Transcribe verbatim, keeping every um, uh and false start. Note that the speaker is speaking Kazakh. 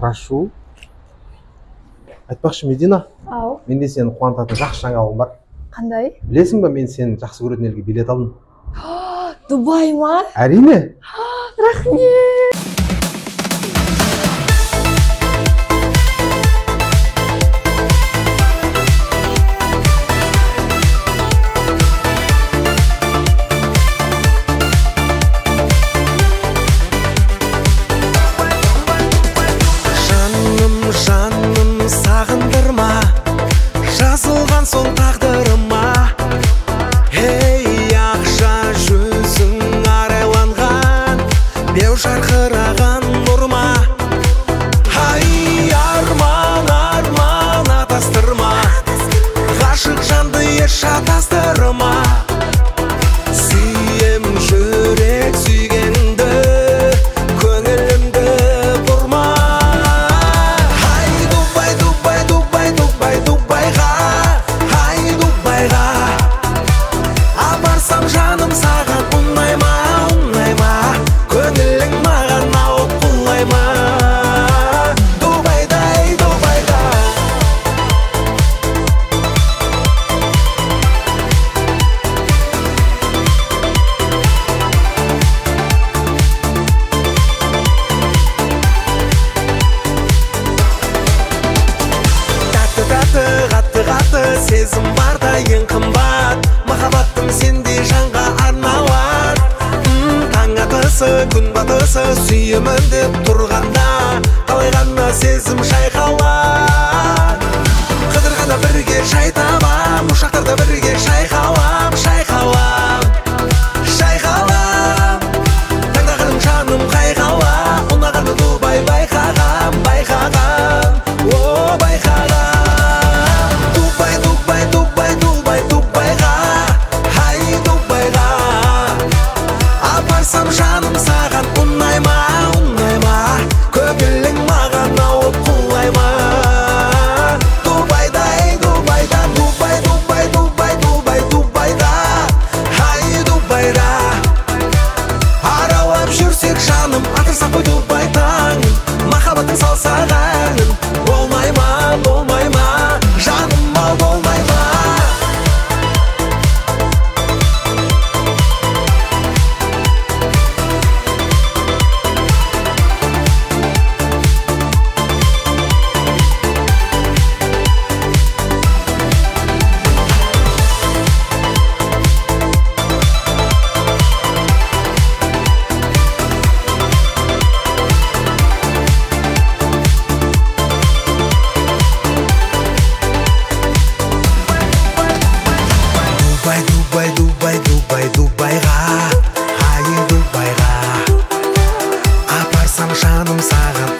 прошу. Айтпақшы, Медина, Ау, менде сені қуантатын жақсы жаңалығым бар. қандай? Білесің ба, мен сені жақсы көретін елге билет алдым. Дубай ма? Әрине. Рахмет! Жазылған сол тағдырыма, ей ақша жүзің арайланған, беу жарқыраған нұрма. Ай арман, арман атастырма, ғашық жанды еш шатастырма. Сүйем жүрек сүйгенді, көңілімді бұрма. Ай Дубай, Дубай, Дубай, Дубай, Дубайға, ай Дубайға апарсам жаным саған, ұнай ма, ұнай ма, көңілің маған ауып құлай ма. Дубайда, ай Дубайда. Тәтті тәтті, қатты қатты сезім барда ең қымбат, махаббатым сендей жанға арналар. М, таң атысы, күн батысы сүйемін деп тұрғанда, қалай ғана сезім шайқалар. Қыдырғанда бірге жай табам, ұшақтарда бірге шайқалам, шайқалам, шайқалам. Таңдағаным жаным қайқала, ұнағаны Дубай байқағам, байқағам, о байқағам. Дубай, Дубай, Дубай, Дубай, Дубайға, ай Дубайға апарсам жаным саған, ұнай ма, ұнай ма, көңілің маған ауып құлай ма. Дубайда, ай Дубайда, Дубай, Дубай, Дубай, Дубай, Дубайда, ай Дубайда аралап жүрсек жаным, атырсақ қой Дубай таңын, махаббаттың салсақ әнін. Болмай ма, болмай ма, жаным ау болмай ма. Дубай, Дубай, Дубай, Дубай, Дубайға, ай Дубайға апарсам жаным саған,